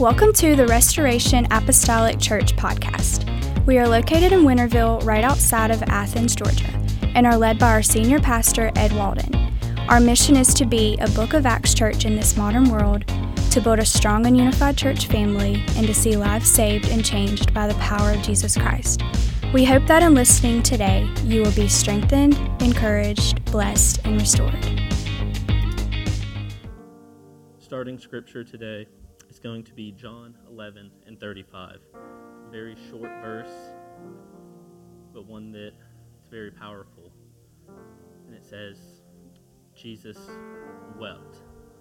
Welcome to the Restoration Apostolic Church podcast. We are located in Winterville, right outside of Athens, Georgia, and are led by our senior pastor, Ed Walden. Our mission is to be a Book of Acts church in this modern world, to build a strong and unified church family, and to see lives saved and changed by the power of Jesus Christ. We hope that in listening today, you will be strengthened, encouraged, blessed, and restored. Starting scripture today is going to be John 11 and 35. A very short verse, but one that is very powerful. And it says, Jesus wept.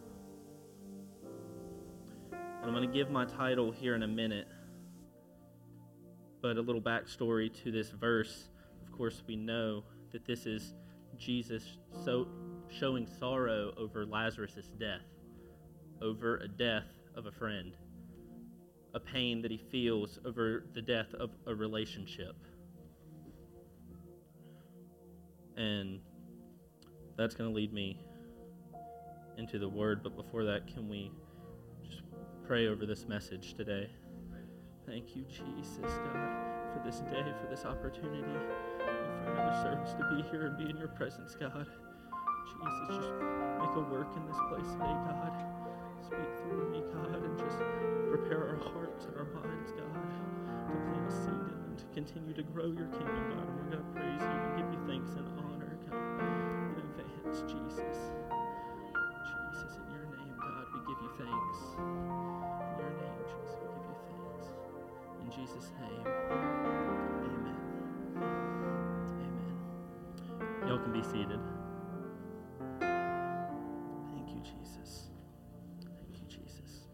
And I'm going to give my title here in a minute, but a little backstory to this verse. Of course, we know that this is Jesus showing sorrow over Lazarus' death, over a death of a friend, a pain that he feels over the death of a relationship. And that's going to lead me into the Word, but before that, can we just pray over this message today? Thank you, Jesus, God, for this day, for this opportunity, and for another service to be here and be in your presence, God. Jesus, just make a work in this place today, God. Speak through me, God, and just prepare our hearts and our minds, God, to plant a seed in them, to continue to grow your kingdom, God. And we're going to praise you and give you thanks and honor, God, in advance, Jesus. Jesus, in your name, God, we give you thanks. In your name, Jesus, we give you thanks. In Jesus' name, amen. Amen. Y'all can be seated. Thank you, Jesus. Thank you, Jesus.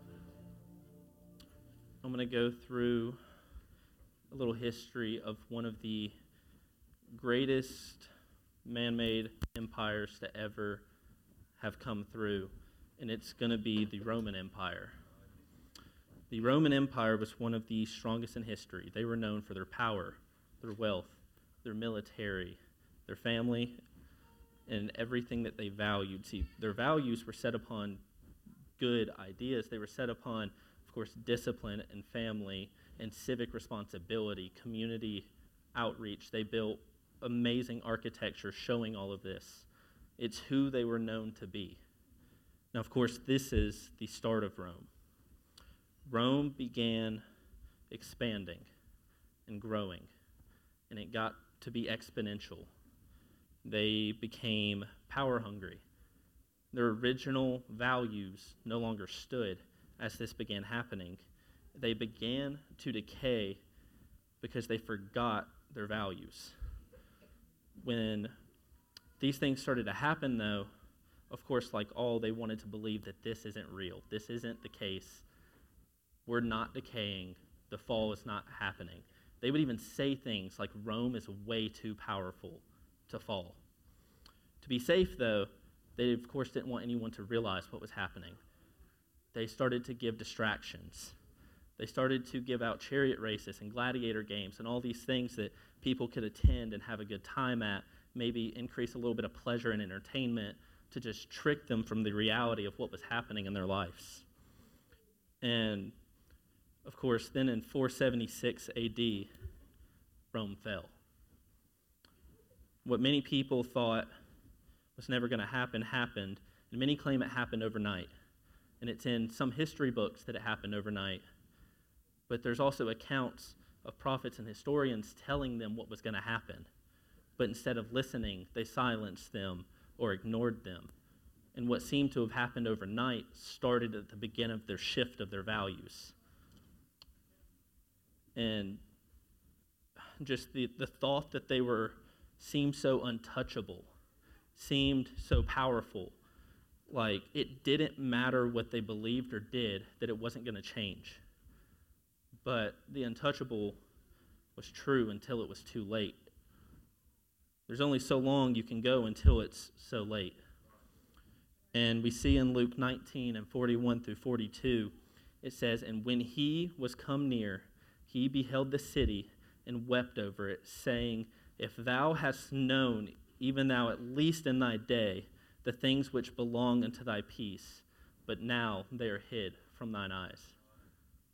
I'm going to go through a little history of one of the greatest man-made empires to ever have come through, and it's going to be the Roman Empire. The Roman Empire was one of the strongest in history. They were known for their power, their wealth, their military, their family, and everything that they valued. See, their values were set upon good ideas. They were set upon, of course, discipline and family and civic responsibility, community outreach. They built amazing architecture showing all of this. It's who they were known to be. Now, of course, this is the start of Rome. Rome began expanding and growing, and it got to be exponential. They became power hungry. Their original values no longer stood as this began happening. They began to decay because they forgot their values. When these things started to happen, though, of course, like all, they wanted to believe that this isn't real. This isn't the case. We're not decaying. The fall is not happening. They would even say things like Rome is way too powerful to fall. To be safe, though, they, of course, didn't want anyone to realize what was happening. They started to give distractions. They started to give out chariot races and gladiator games and all these things that people could attend and have a good time at, maybe increase a little bit of pleasure and entertainment to just trick them from the reality of what was happening in their lives. And, of course, then in 476 AD, Rome fell. What many people thought was never going to happen, happened, and many claim it happened overnight. And it's in some history books that it happened overnight. But there's also accounts of prophets and historians telling them what was going to happen. But instead of listening, they silenced them or ignored them. And what seemed to have happened overnight started at the beginning of their shift of their values. And just the thought that they seemed so untouchable, seemed so powerful, like it didn't matter what they believed or did, that it wasn't going to change. But the untouchable was true until it was too late. There's only so long you can go until it's so late. And we see in Luke 19 and 41 through 42, it says, "And when he was come near, he beheld the city and wept over it, saying, If thou hast known, even thou at least in thy day, the things which belong unto thy peace, but now they are hid from thine eyes."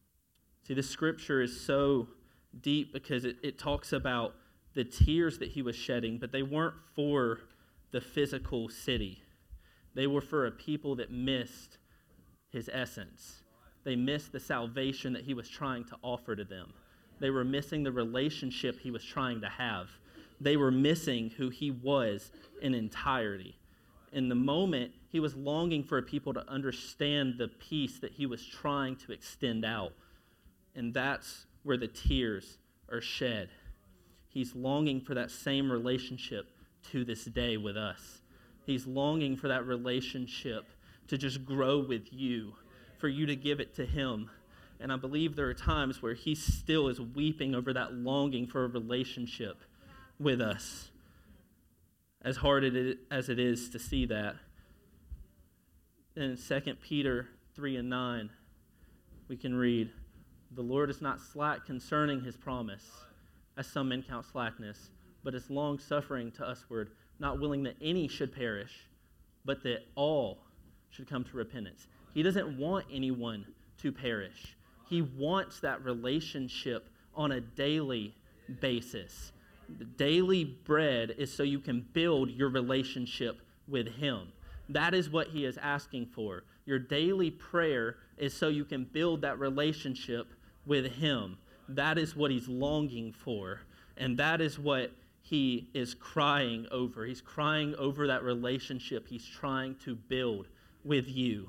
See, this scripture is so deep because it talks about the tears that he was shedding, but they weren't for the physical city. They were for a people that missed his essence. They missed the salvation that he was trying to offer to them. They were missing the relationship he was trying to have. They were missing who he was in entirety. In the moment, he was longing for people to understand the peace that he was trying to extend out. And that's where the tears are shed. He's longing for that same relationship to this day with us. He's longing for that relationship to just grow with you, for you to give it to him. And I believe there are times where he still is weeping over that longing for a relationship with us. As hard as it is to see that. In 2 Peter 3:9, we can read, "The Lord is not slack concerning his promise, as some men count slackness, but is long-suffering to usward, not willing that any should perish, but that all should come to repentance." He doesn't want anyone to perish. He wants that relationship on a daily basis. The daily bread is so you can build your relationship with him. That is what he is asking for. Your daily prayer is so you can build that relationship with him. That is what he's longing for. And that is what he is crying over. He's crying over that relationship he's trying to build with you.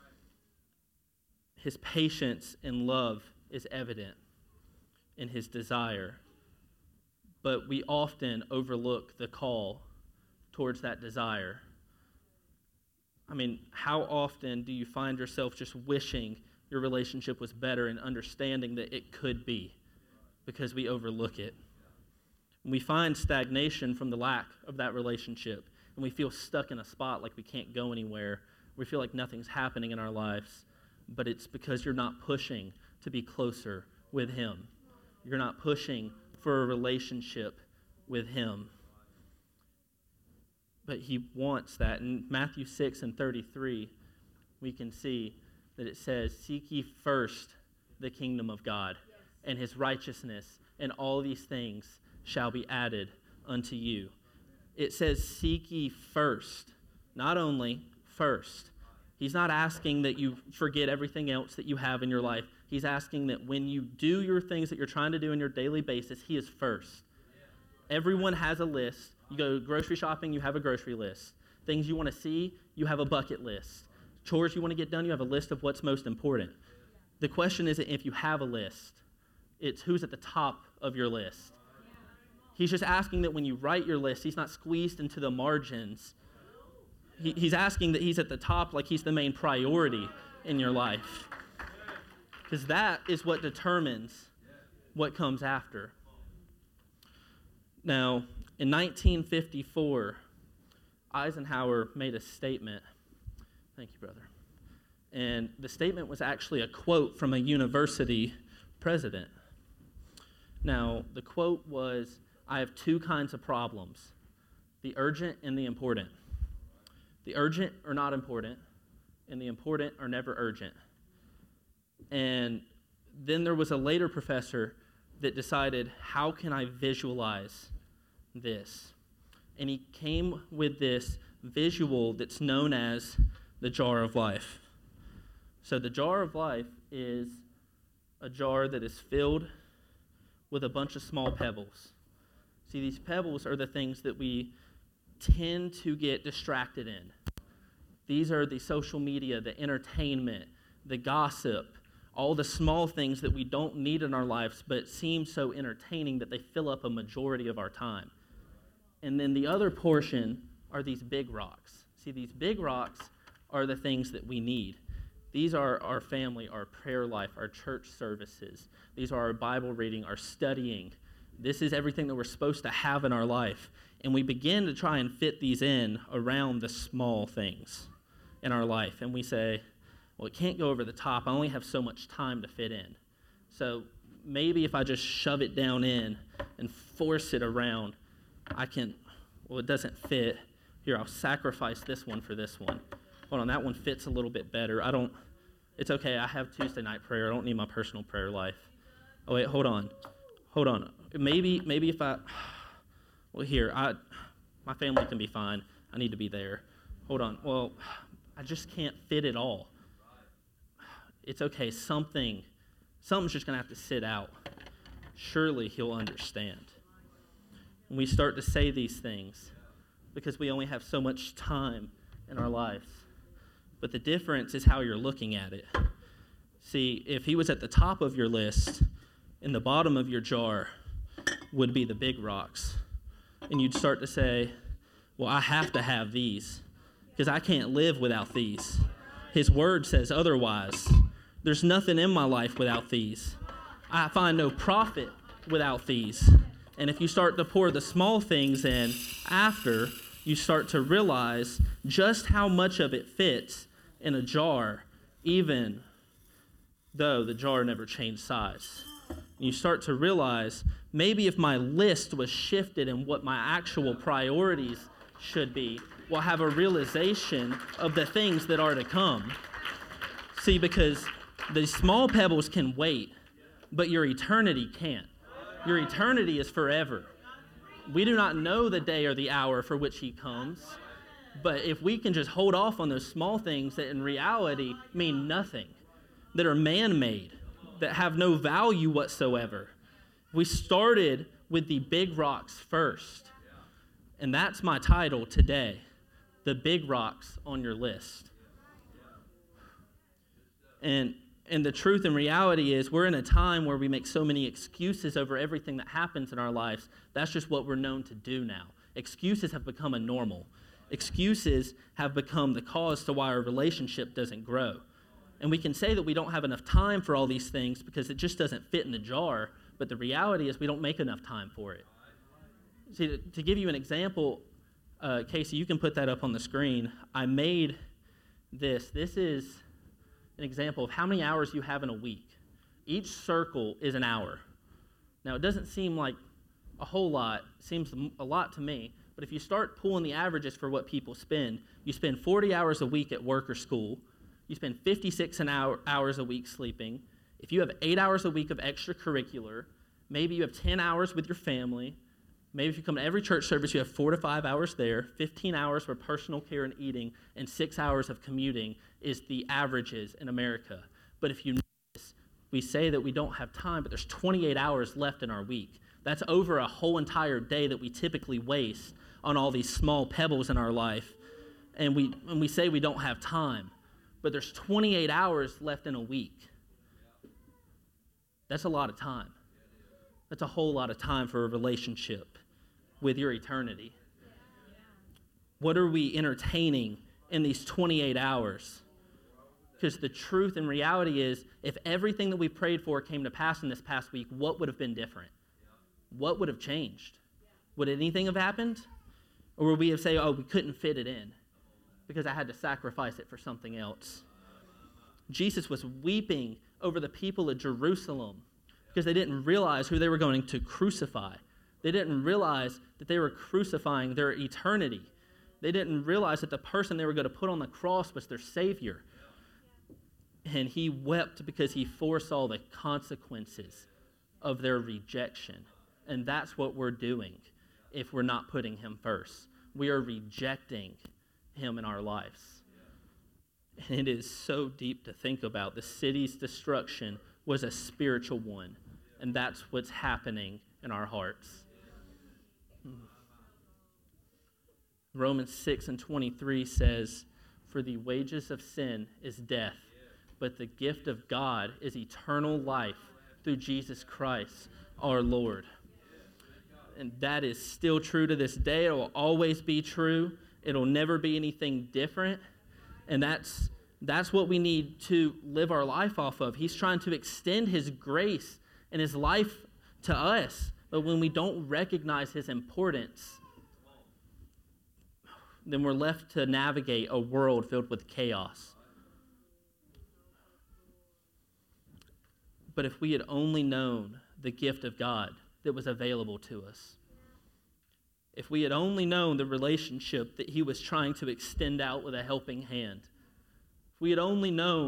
His patience and love is evident in his desire. But we often overlook the call towards that desire. I mean, how often do you find yourself just wishing your relationship was better and understanding that it could be because we overlook it? And we find stagnation from the lack of that relationship, and we feel stuck in a spot like we can't go anywhere. We feel like nothing's happening in our lives, but it's because you're not pushing to be closer with him. You're not pushing for a relationship with him. But he wants that. In Matthew 6:33, we can see that it says, "Seek ye first the kingdom of God and his righteousness, and all these things shall be added unto you." It says, seek ye first, not only first. He's not asking that you forget everything else that you have in your life. He's asking that when you do your things that you're trying to do on your daily basis, he is first. Everyone has a list. You go grocery shopping, you have a grocery list. Things you want to see, you have a bucket list. Chores you want to get done, you have a list of what's most important. The question isn't if you have a list. It's who's at the top of your list. He's just asking that when you write your list, he's not squeezed into the margins. He's asking that he's at the top like he's the main priority in your life. Because that is what determines what comes after. Now, in 1954, Eisenhower made a statement. Thank you, brother. And the statement was actually a quote from a university president. Now, the quote was, "I have two kinds of problems, the urgent and the important. The urgent are not important, and the important are never urgent." And then there was a later professor that decided, how can I visualize this? And he came with this visual that's known as the jar of life. So the jar of life is a jar that is filled with a bunch of small pebbles. See, these pebbles are the things that we tend to get distracted in. These are the social media, the entertainment, the gossip, all the small things that we don't need in our lives but seem so entertaining that they fill up a majority of our time. And then the other portion are these big rocks. See, these big rocks are the things that we need. These are our family, our prayer life, our church services. These are our Bible reading, our studying. This is everything that we're supposed to have in our life. And we begin to try and fit these in around the small things in our life. And we say, well, it can't go over the top. I only have so much time to fit in. So maybe if I just shove it down in and force it around, it doesn't fit. Here, I'll sacrifice this one for this one. Hold on, that one fits a little bit better. It's okay, I have Tuesday night prayer. I don't need my personal prayer life. Oh, wait, hold on. Maybe if my family can be fine. I need to be there. Hold on. Well, I just can't fit it all. It's okay. Something's just going to have to sit out. Surely he'll understand. When we start to say these things, because we only have so much time in our lives. But the difference is how you're looking at it. See, if he was at the top of your list, in the bottom of your jar would be the big rocks. And you'd start to say, well, I have to have these because I can't live without these. His word says otherwise. There's nothing in my life without these. I find no profit without these. And if you start to pour the small things in after, you start to realize just how much of it fits in a jar, even though the jar never changed size. And you start to realize maybe if my list was shifted and what my actual priorities should be, we'll have a realization of the things that are to come. See, because the small pebbles can wait, but your eternity can't. Your eternity is forever. We do not know the day or the hour for which he comes, but if we can just hold off on those small things that in reality mean nothing, that are man-made, that have no value whatsoever. We started with the big rocks first, and that's my title today, the big rocks on your list. And the truth and reality is we're in a time where we make so many excuses over everything that happens in our lives. That's just what we're known to do now. Excuses have become a normal. Excuses have become the cause to why our relationship doesn't grow. And we can say that we don't have enough time for all these things because it just doesn't fit in the jar, but the reality is we don't make enough time for it. See, to give you an example, Casey, you can put that up on the screen. I made this. This is an example of how many hours you have in a week. Each circle is an hour. Now, it doesn't seem like a whole lot. It seems a lot to me. But if you start pulling the averages for what people spend, you spend 40 hours a week at work or school. You spend 56 hours a week sleeping. If you have 8 hours a week of extracurricular, maybe you have 10 hours with your family. Maybe if you come to every church service, you have 4 to 5 hours there, 15 hours for personal care and eating, and 6 hours of commuting is the averages in America. But if you notice, we say that we don't have time, but there's 28 hours left in our week. That's over a whole entire day that we typically waste on all these small pebbles in our life. And we say we don't have time, but there's 28 hours left in a week. That's a lot of time. That's a whole lot of time for a relationship with your eternity. What are we entertaining in these 28 hours? Because the truth and reality is, if everything that we prayed for came to pass in this past week, what would have been different? What would have changed? Would anything have happened? Or would we have said, oh, we couldn't fit it in because I had to sacrifice it for something else? Jesus was weeping over the people of Jerusalem because they didn't realize who they were going to crucify. They didn't realize that they were crucifying their eternity. They didn't realize that the person they were going to put on the cross was their Savior. And he wept because he foresaw the consequences of their rejection. And that's what we're doing if we're not putting him first. We are rejecting him in our lives. And it is so deep to think about. The city's destruction was a spiritual one. And that's what's happening in our hearts. Romans 6:23 says, "For the wages of sin is death, but the gift of God is eternal life through Jesus Christ our Lord." And that is still true to this day. It will always be true. It'll never be anything different. And that's what we need to live our life off of. He's trying to extend his grace and his life to us. But when we don't recognize his importance, then we're left to navigate a world filled with chaos. But if we had only known the gift of God that was available to us, if we had only known the relationship that he was trying to extend out with a helping hand, if we had only known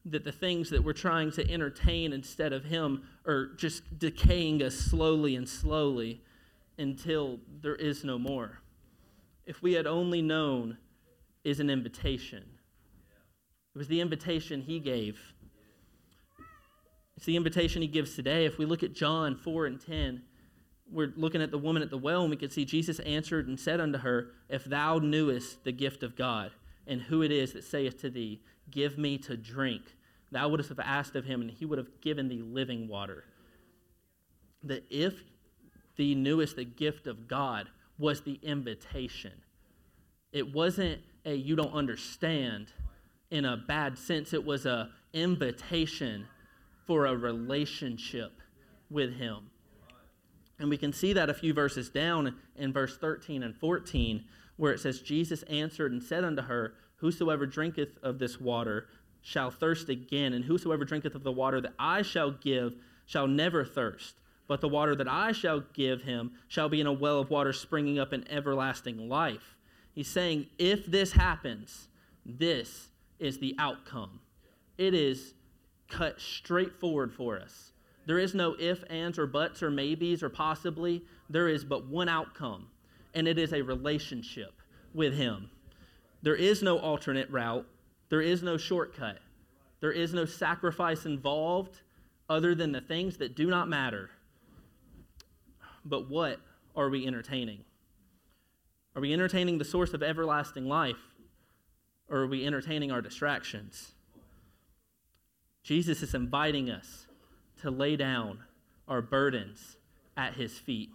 that the things that we're trying to entertain instead of him are just decaying us slowly and slowly until there is no more. If we had only known is an invitation. It was the invitation he gave. It's the invitation he gives today. If we look at John 4 and 10, we're looking at the woman at the well, and we can see Jesus answered and said unto her, If thou knewest the gift of God, and who it is that saith to thee, Give me to drink, thou wouldst have asked of him, and he would have given thee living water. That if thee knewest the gift of God was the invitation. It wasn't a you don't understand in a bad sense. It was a invitation for a relationship with him. And we can see that a few verses down in verse 13 and 14, where it says, Jesus answered and said unto her, Whosoever drinketh of this water shall thirst again, and whosoever drinketh of the water that I shall give shall never thirst. But the water that I shall give him shall be in a well of water springing up in everlasting life. He's saying, if this happens, this is the outcome. It is cut straight forward for us. There is no if, ands, or buts, or maybes, or possibly. There is but one outcome, and it is a relationship with him. There is no alternate route. There is no shortcut. There is no sacrifice involved other than the things that do not matter. But what are we entertaining? Are we entertaining the source of everlasting life, or are we entertaining our distractions? Jesus is inviting us to lay down our burdens at his feet.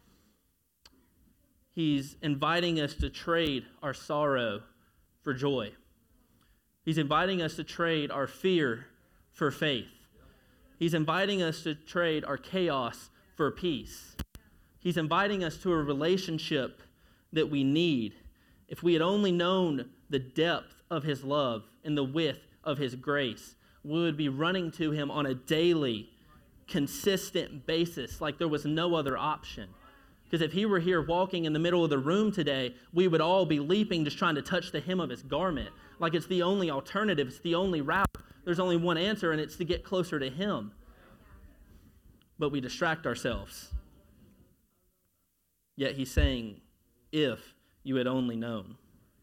He's inviting us to trade our sorrow for joy. He's inviting us to trade our fear for faith. He's inviting us to trade our chaos for peace. He's inviting us to a relationship that we need. If we had only known the depth of his love and the width of his grace, we would be running to him on a daily, consistent basis like there was no other option. Because if he were here walking in the middle of the room today, we would all be leaping, just trying to touch the hem of his garment. Like it's the only alternative, it's the only route. There's only one answer, and it's to get closer to him. But we distract ourselves. Yet he's saying, if you had only known.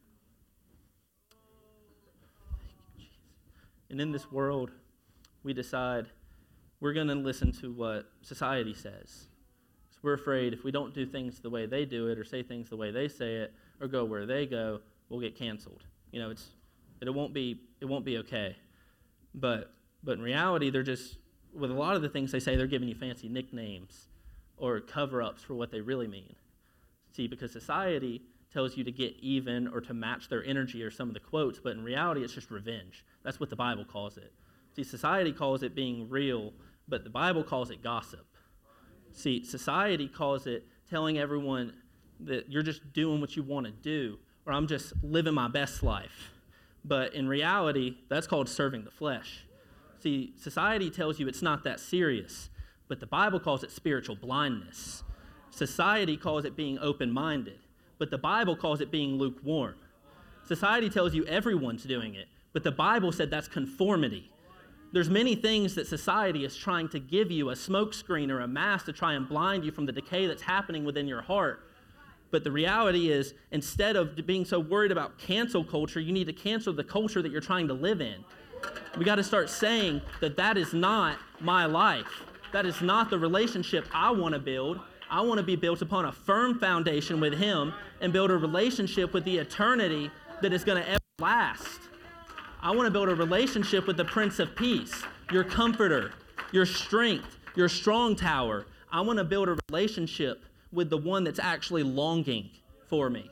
And in this world, we decide we're going to listen to what society says. So we're afraid if we don't do things the way they do it, or say things the way they say it, or go where they go, we'll get canceled. You know, it won't be okay. But in reality, they're just, with a lot of the things they say, they're giving you fancy nicknames or cover-ups for what they really mean. See, because society tells you to get even or to match their energy or some of the quotes, but in reality, it's just revenge. That's what the Bible calls it. See, society calls it being real, but the Bible calls it gossip. See, society calls it telling everyone that you're just doing what you want to do, or I'm just living my best life. But in reality, that's called serving the flesh. See, society tells you it's not that serious, but the Bible calls it spiritual blindness. Society calls it being open-minded, but the Bible calls it being lukewarm. Society tells you everyone's doing it, but the Bible said that's conformity. There's many things that society is trying to give you, a smokescreen or a mask to try and blind you from the decay that's happening within your heart. But the reality is, instead of being so worried about cancel culture, you need to cancel the culture that you're trying to live in. We got to start saying that is not my life. That is not the relationship I want to build. I want to be built upon a firm foundation with him and build a relationship with the eternity that is going to ever last. I want to build a relationship with the Prince of Peace, your comforter, your strength, your strong tower. I want to build a relationship with the one that's actually longing for me.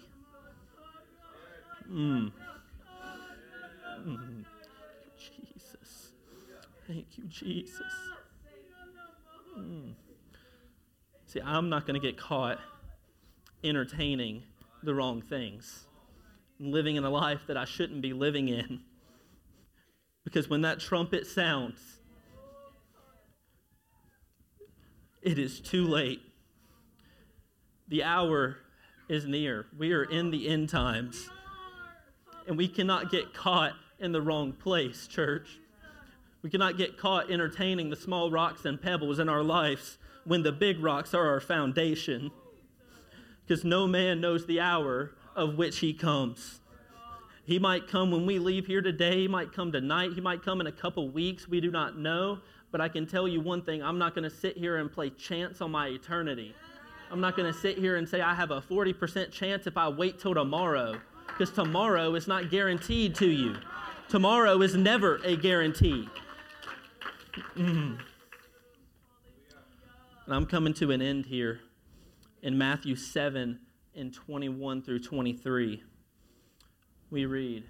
Jesus. Thank you, Jesus. See, I'm not going to get caught entertaining the wrong things, living in a life that I shouldn't be living in. Because when that trumpet sounds, it is too late. The hour is near. We are in the end times. And we cannot get caught in the wrong place, church. We cannot get caught entertaining the small rocks and pebbles in our lives when the big rocks are our foundation. Because no man knows the hour of which he comes. He might come when we leave here today. He might come tonight. He might come in a couple weeks. We do not know. But I can tell you one thing. I'm not going to sit here and play chance on my eternity. I'm not going to sit here and say I have a 40% chance if I wait till tomorrow. Because tomorrow is not guaranteed to you. Tomorrow is never a guarantee. And I'm coming to an end here in Matthew 7 and 21 through 23. We read,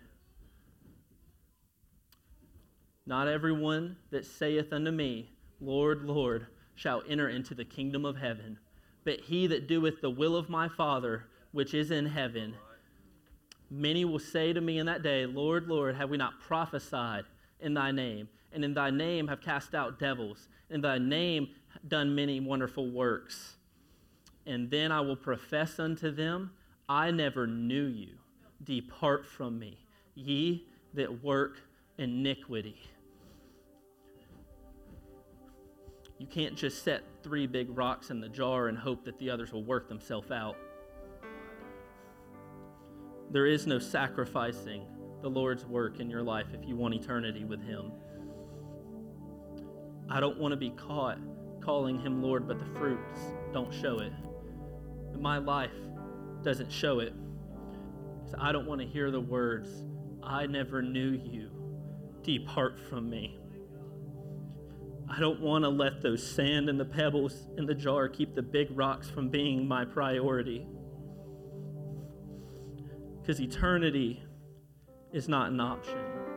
"Not everyone that saith unto me, Lord, Lord, shall enter into the kingdom of heaven, but he that doeth the will of my Father which is in heaven. Many will say to me in that day, Lord, Lord, have we not prophesied in thy name? And in thy name have cast out devils. In thy name done many wonderful works. And then I will profess unto them, I never knew you. Depart from me, ye that work iniquity." You can't just set 3 big rocks in the jar and hope that the others will work themselves out. There is no sacrificing the Lord's work in your life if you want eternity with Him. I don't want to be caught calling Him Lord, but the fruits don't show it. My life doesn't show it. So I don't want to hear the words, I never knew you. Depart from me. I don't want to let those sand and the pebbles in the jar keep the big rocks from being my priority. Because eternity is not an option.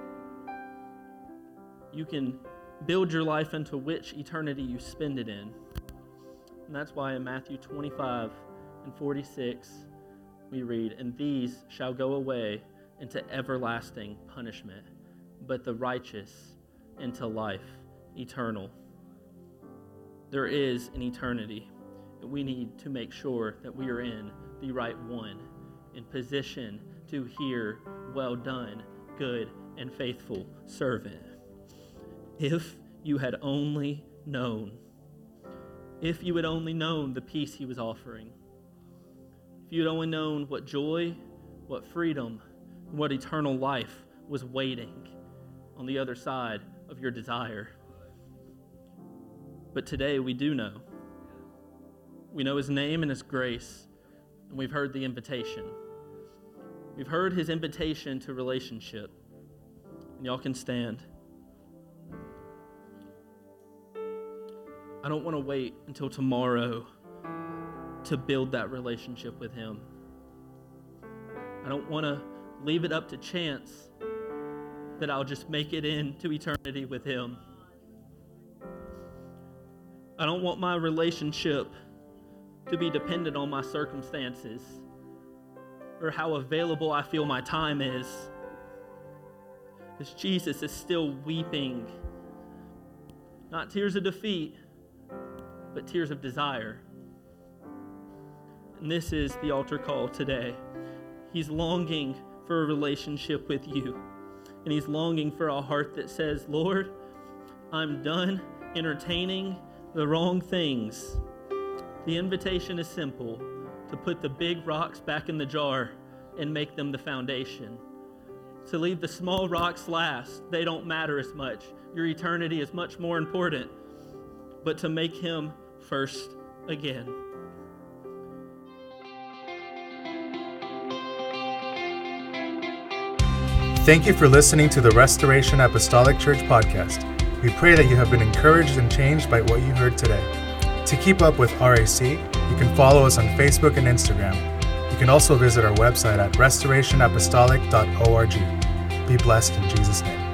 You can build your life into which eternity you spend it in. And that's why in Matthew 25 and 46 we read, "And these shall go away into everlasting punishment, but the righteous into life eternal." There is an eternity, and we need to make sure that we are in the right one, in position to hear, "Well done, good and faithful servant." If you had only known, if you had only known the peace He was offering, if you had only known what joy, what freedom, and what eternal life was waiting on the other side of your desire. But today we do know. We know His name and His grace, and we've heard the invitation. We've heard His invitation to relationship. And y'all can stand. I don't want to wait until tomorrow to build that relationship with Him. I don't want to leave it up to chance that I'll just make it into eternity with Him. I don't want my relationship to be dependent on my circumstances or how available I feel my time is. Because Jesus is still weeping. Not tears of defeat, but tears of desire. And this is the altar call today. He's longing for a relationship with you. And He's longing for a heart that says, Lord, I'm done entertaining the wrong things. The invitation is simple, to put the big rocks back in the jar and make them the foundation. To leave the small rocks last. They don't matter as much. Your eternity is much more important. But to make Him first again. Thank you for listening to the Restoration Apostolic Church podcast. We pray that you have been encouraged and changed by what you heard today. To keep up with RAC, you can follow us on Facebook and Instagram. You can also visit our website at restorationapostolic.org. Be blessed in Jesus' name.